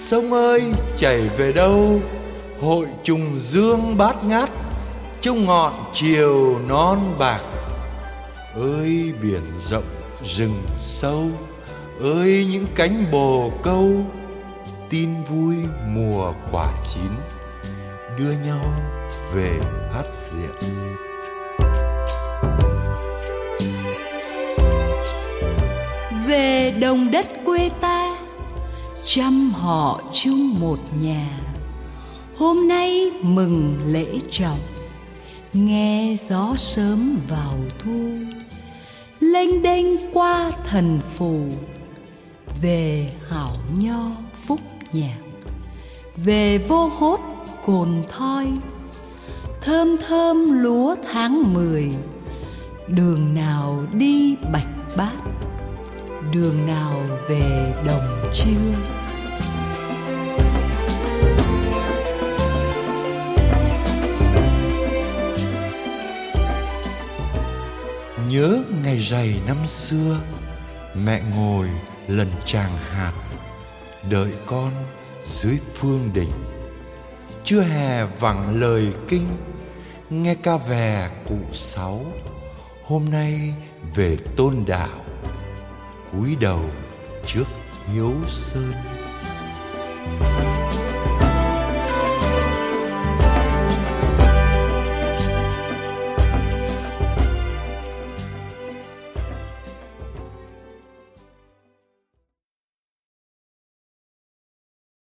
Sông ơi chảy về đâu, hội trùng dương bát ngát, trong ngọn chiều non bạc. Ơi biển rộng rừng sâu, ơi những cánh bồ câu, tin vui mùa quả chín, đưa nhau về phát diệm. Về đồng đất quê ta, trăm họ chung một nhà. Hôm nay mừng lễ trọng, nghe gió sớm vào thu, lênh đênh qua thần phù. Về hảo nho phúc nhạc, về vô hốt cồn thoi, thơm thơm lúa tháng 10. Đường nào đi Bạch Bát, đường nào về Đồng Chiêu. Nhớ ngày rày năm xưa, mẹ ngồi lần tràng hạt, đợi con dưới phương đình. Chưa hè vẳng lời kinh, nghe ca về cụ Sáu. Hôm nay về tôn đạo, cúi đầu trước Hiếu Sơn.